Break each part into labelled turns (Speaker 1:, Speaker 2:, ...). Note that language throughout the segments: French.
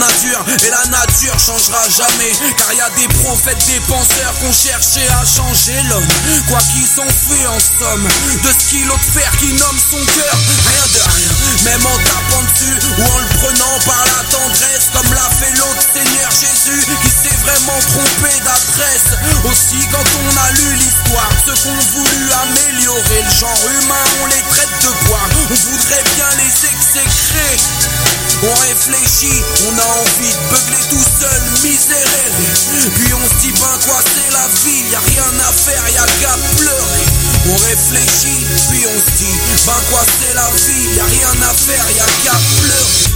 Speaker 1: nature, et la nature changera jamais. Car y a des prophètes, des penseurs qui ont cherché à changer l'homme. Quoi qu'ils ont fait en somme, de ce kilo de fer qui nomme son cœur, rien de rien. Même en tapant dessus ou en le prenant par la tendresse, comme l'a fait l'autre Seigneur Jésus, qui s'est vraiment trompé d'adresse. Aussi quand on a lu l'histoire, ceux qu'on voulu améliorer le genre humain, on les traite de poire. On voudrait bien les exécrer. On réfléchit, on a envie de beugler tout seul, miséréré. Puis on se dit ben quoi c'est la vie, y'a rien à faire, y'a qu'à pleurer. On réfléchit, puis on se dit ben quoi c'est la vie, y'a rien à faire, y'a qu'à pleurer.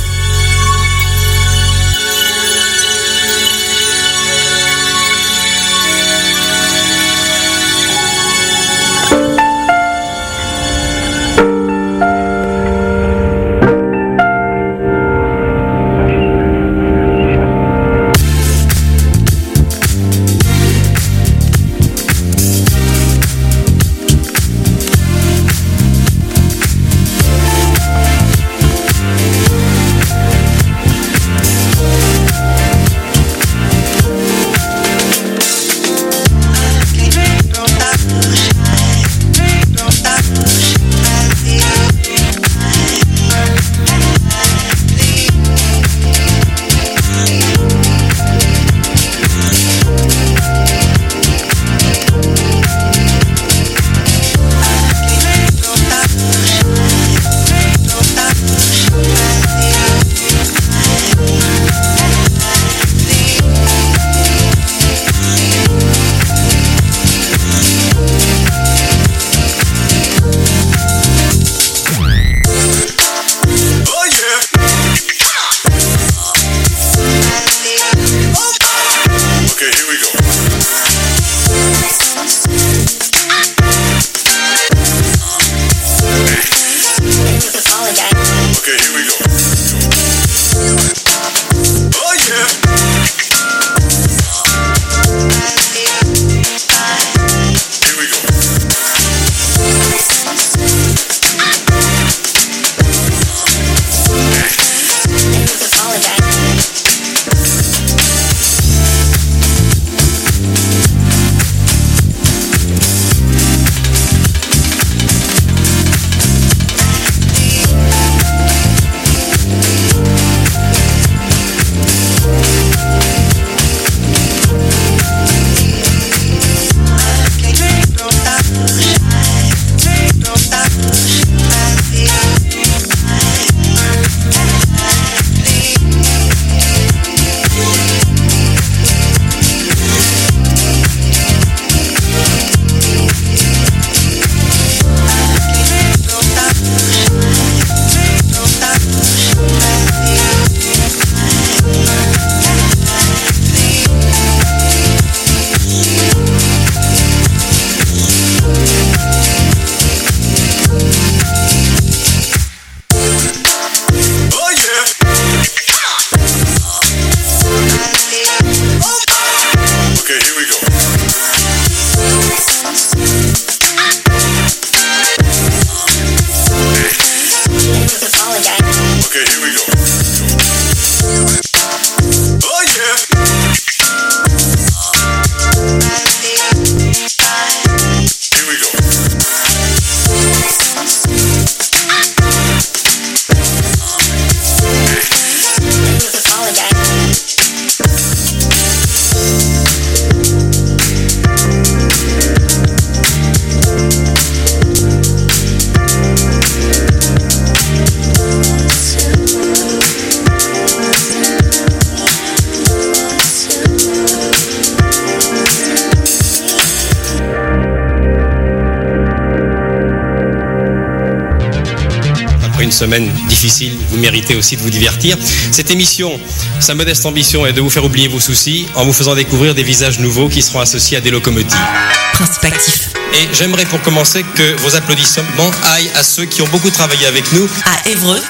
Speaker 2: Une semaine difficile, vous méritez aussi de vous divertir. Cette émission, sa modeste ambition est de vous faire oublier vos soucis en vous faisant découvrir des visages nouveaux qui seront associés à des locomotives.
Speaker 3: Principe actif.
Speaker 2: Et j'aimerais pour commencer que vos applaudissements aillent à ceux qui ont beaucoup travaillé avec nous.
Speaker 3: À Évreux,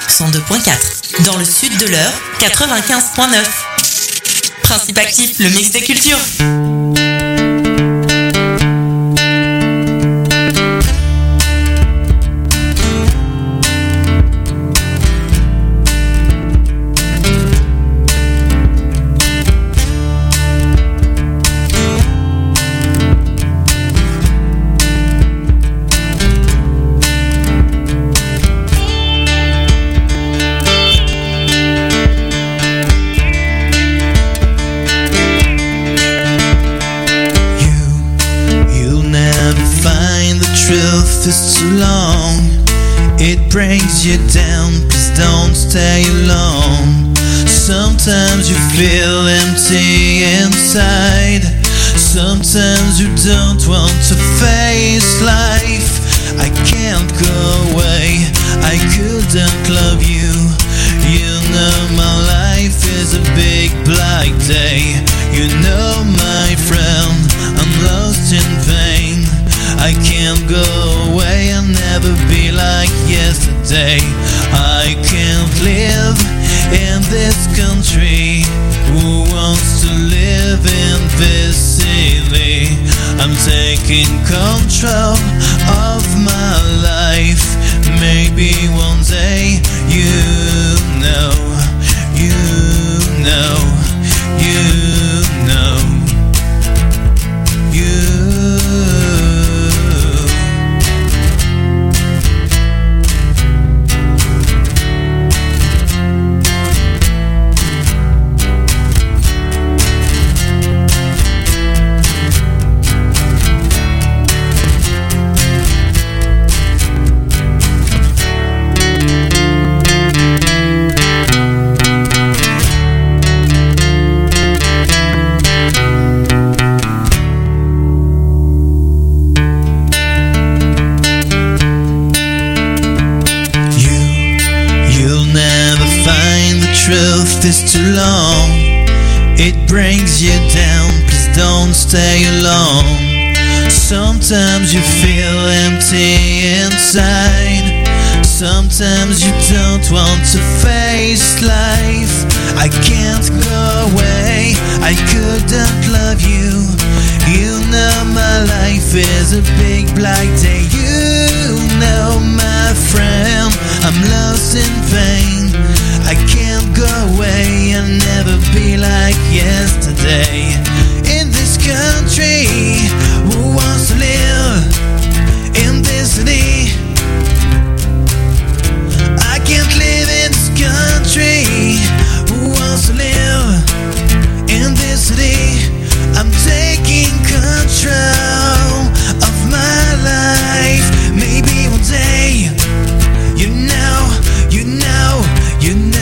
Speaker 3: 102.4. Dans le sud de l'Eure, 95.9. Principe actif, le mix des cultures.
Speaker 4: too long, it brings you down. Please don't stay alone. Sometimes you feel empty inside. Sometimes you don't want to face life. I can't go away, I couldn't love you. You know my life is a big black day. You know my friend, I'm lost in pain. I can't go away, I'll never be like yesterday. I can't live in this country. Who wants to live in this city? I'm taking control of my life. Maybe one day you know, you know, you know, you. Truth is too long, it brings you down. Please don't stay alone. Sometimes you feel empty inside. Sometimes you don't want to face life. I can't go away, I couldn't love you. You know my life is a big black day. You know my friend, I'm lost in pain. I can't go away, I'll never be like yesterday. In this country, who wants to live in this city? I can't live in this country. Who wants to live in this city? I'm taking control of my life. Maybe one day, you know, you know, you know.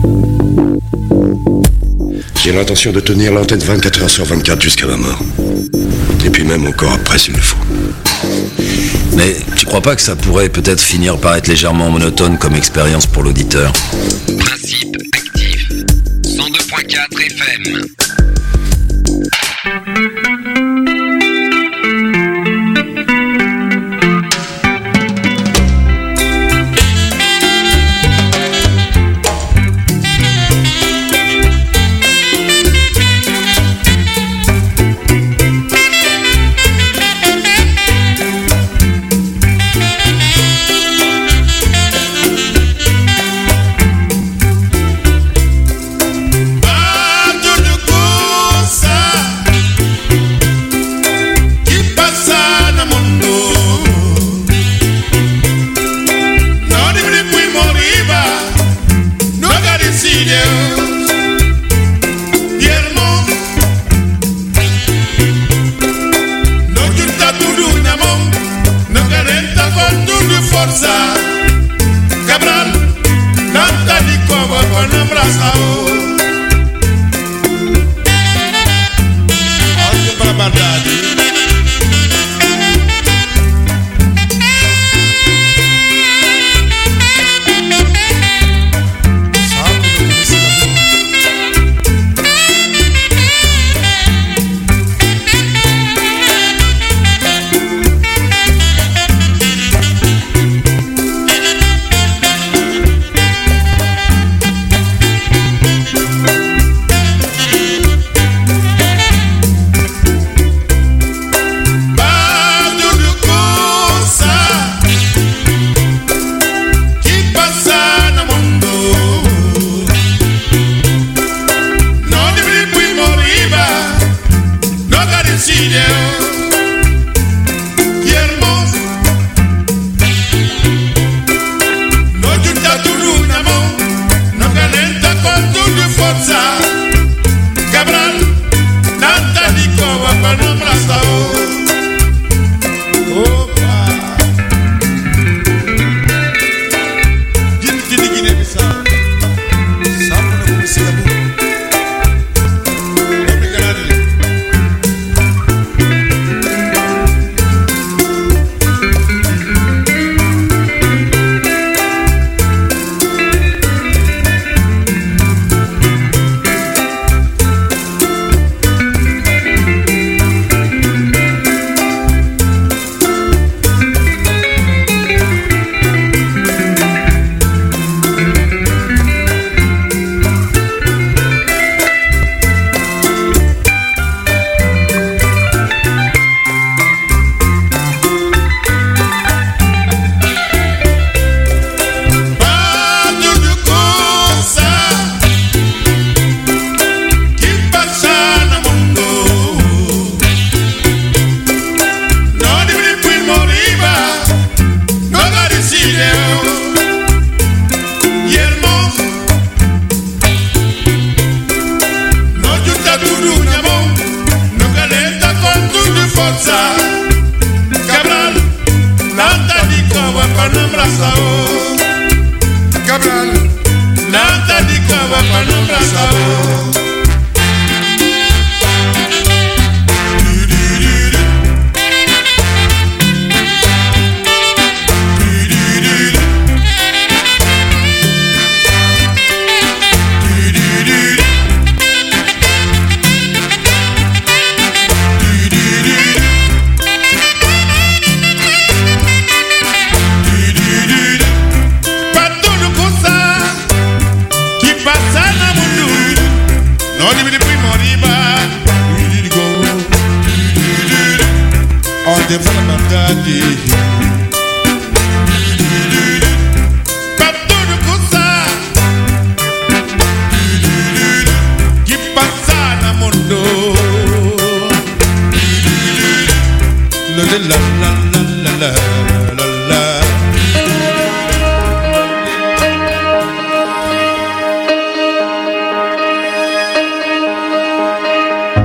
Speaker 5: J'ai l'intention de tenir l'antenne 24 heures sur 24 jusqu'à ma mort. Et puis même encore après s'il le faut.
Speaker 6: Mais tu crois pas que ça pourrait peut-être finir par être légèrement monotone comme expérience pour l'auditeur?
Speaker 7: Principe actif. 102.4 FM.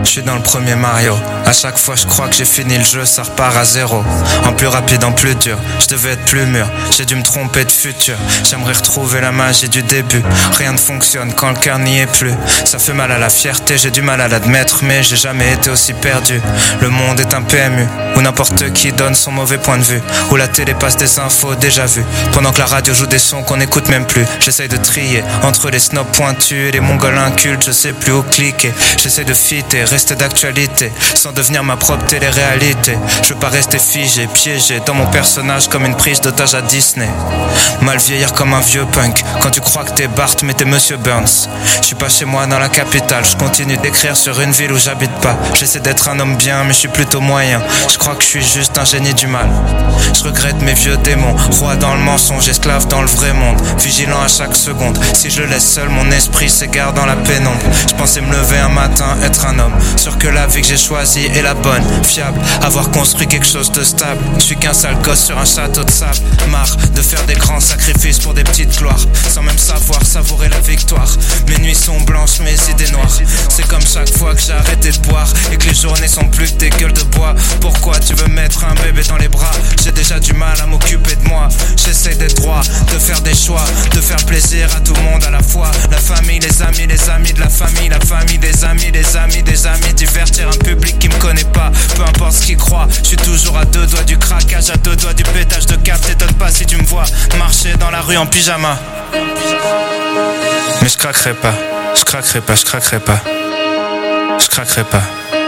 Speaker 8: suis dans le premier Mario. À chaque fois je crois que j'ai fini le jeu, ça repart à zéro. En plus rapide, en plus dur, je devais être plus mûr. J'ai dû me tromper de futur, j'aimerais retrouver la magie du début. Rien ne fonctionne quand le cœur n'y est plus. Ça fait mal à la fierté, j'ai du mal à l'admettre, mais j'ai jamais été aussi perdu. Le monde est un PMU, où n'importe qui donne son mauvais point de vue, où la télé passe des infos déjà vues, pendant que la radio joue des sons qu'on n'écoute même plus. J'essaye de trier entre les snobs pointus et les mongols incultes, je sais plus où cliquer. J'essaie de fitter, rester d'actualité, sans devenir ma propre télé-réalité. Je veux pas rester figé, piégé dans mon personnage comme une prise d'otage à Disney. Mal vieillir comme un vieux punk, quand tu crois que t'es Bart mais t'es Monsieur Burns. Je suis pas chez moi dans la capitale, je continue d'écrire sur une ville où j'habite pas. J'essaie d'être un homme bien mais je suis plutôt moyen. Je crois que je suis juste un génie du mal. Je regrette mes vieux démons, roi dans le mensonge, esclave dans le vrai monde, vigilant à chaque seconde. Si je le laisse seul, mon esprit s'égare dans la pénombre. Je pensais me lever un matin, être un homme, sûr que la vie que j'ai choisie est la bonne, fiable, avoir construit quelque chose de stable. Je suis qu'un sale gosse sur un château de sable, marre de faire des grands sacrifices pour des petites gloires, sans même savoir savourer la victoire. Mes nuits sont blanches, mes idées noires. C'est comme chaque fois que j'ai arrêté de boire et que les journées sont plus que des gueules de bois. Pourquoi tu veux mettre un bébé dans les bras? J'ai déjà du mal à m'occuper de moi. J'essaie d'être droit, de faire des choix, de faire plaisir à tout le monde à la fois. La famille, les amis de la famille, la famille, des amis, des amis, des amis. Divertir un public qui me connaît pas, peu importe ce qu'il croit. Je suis toujours à deux doigts du craquage, à deux doigts du pétage de câble. T'étonnes pas si tu me vois marcher dans la rue en pyjama. Mais je craquerai pas, je craquerai pas, je craquerai pas, je craquerai pas.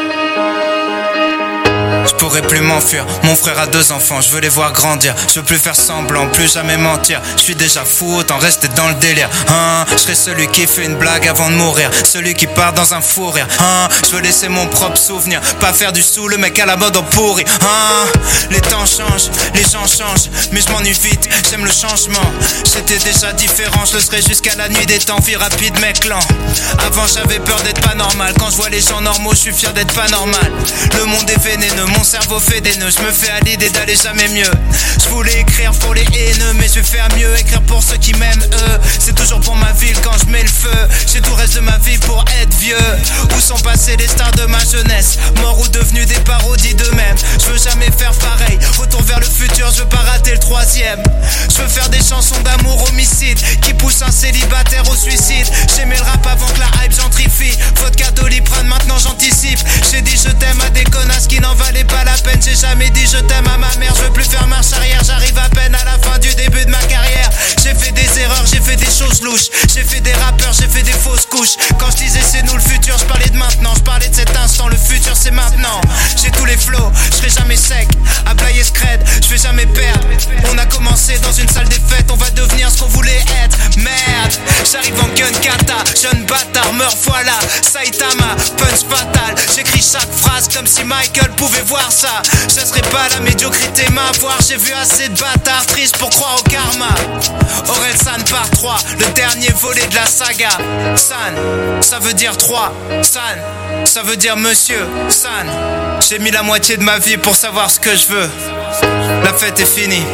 Speaker 8: Je pourrais plus m'enfuir, mon frère a 2 enfants, je veux les voir grandir. Je veux plus faire semblant, plus jamais mentir. Je suis déjà fou, autant rester dans le délire. Je serai celui qui fait une blague avant de mourir, celui qui part dans un fou rire. Je veux laisser mon propre souvenir, pas faire du sous, le mec à la mode en pourri. Les temps changent, les gens changent, mais je m'ennuie vite, j'aime le changement. J'étais déjà différent, je le serai jusqu'à la nuit des temps. Vie rapide mec lent. Avant j'avais peur d'être pas normal, quand je vois les gens normaux je suis fier d'être pas normal. Le monde est vénéneux, mon cerveau fait des nœuds, je me fais à l'idée d'aller jamais mieux. Je voulais écrire pour les haineux, mais je vais faire mieux, écrire pour ceux qui m'aiment eux. C'est toujours pour ma ville quand je mets le feu. J'ai tout le reste de ma vie pour être vieux. Où sont passés les stars de ma jeunesse, morts ou devenus des parodies d'eux-mêmes. Je veux jamais faire pareil, retour vers le futur, je veux pas rater le 3e. Je veux faire des chansons d'amour homicide qui poussent un célibataire au suicide. J'aimais le rap avant que la hype gentrifie. Vodka Doliprane, maintenant j'anticipe. J'ai dit je t'aime à des connasses qui n'en valaient pas la peine. J'ai jamais dit je t'aime à ma mère. Je veux plus faire marche arrière, j'arrive à peine à la fin du début de ma carrière. J'ai fait des erreurs, j'ai fait des choses louches. J'ai fait des rappeurs, j'ai fait des fausses couches. Quand je disais c'est nous le futur, je parlais de maintenant. Je parlais de cet instant, le futur c'est maintenant. J'ai tous les flows, je serai jamais sec. À Blaye Scred, je vais jamais perdre. On a commencé dans une salle des fêtes, on va devenir ce qu'on voulait être. Merde, j'arrive en gun kata, jeune bâtard, meurs voilà. Saitama, punch fatal. J'écris chaque phrase comme si Michael pouvait voir ça. Je serais pas la médiocrité m'avoir. J'ai vu assez de bâtards tristes pour croire au karma. Orelsan part 3, le dernier volet de la saga. San, ça veut dire 3. San, ça veut dire monsieur. San, j'ai mis la moitié de ma vie pour savoir ce que je veux. La fête est finie.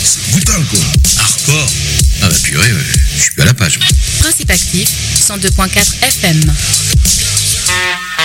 Speaker 9: c'est brutal quoi. Hardcore. Ah bah purée, je suis plus à la page.
Speaker 3: Principe actif, 102.4 FM.